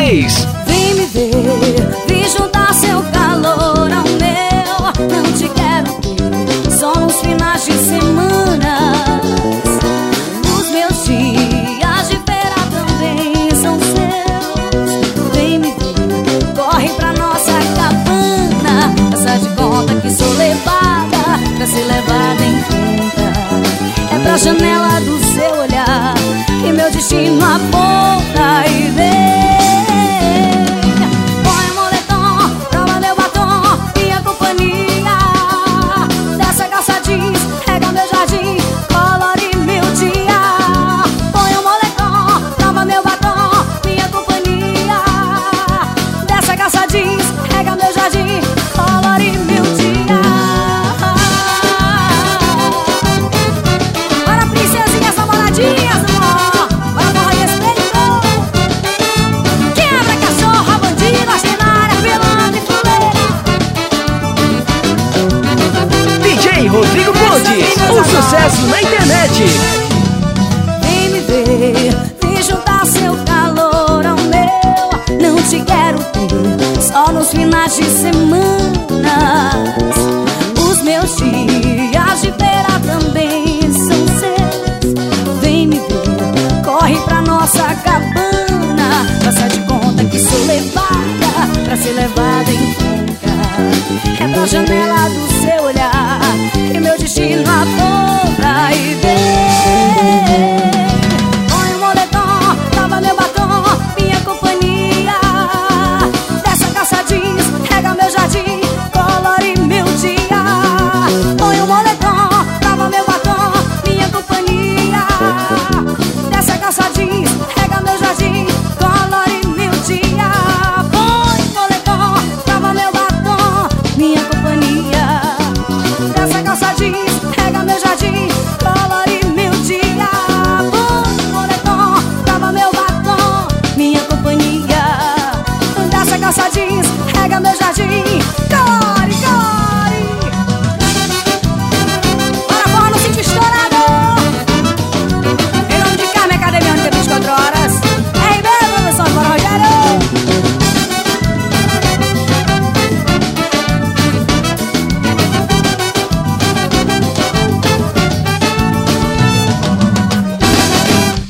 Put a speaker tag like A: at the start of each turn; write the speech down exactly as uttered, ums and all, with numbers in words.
A: três.
B: Vem me ver, vem juntar seu calor ao meu. Não te quero ter só nos finais de semana. Os meus dias de feira também são seus. Vem me ver, corre pra nossa cabana. Passa de conta que sou levada pra ser levada em conta. É pra janela do seu olhar que meu destino aponta.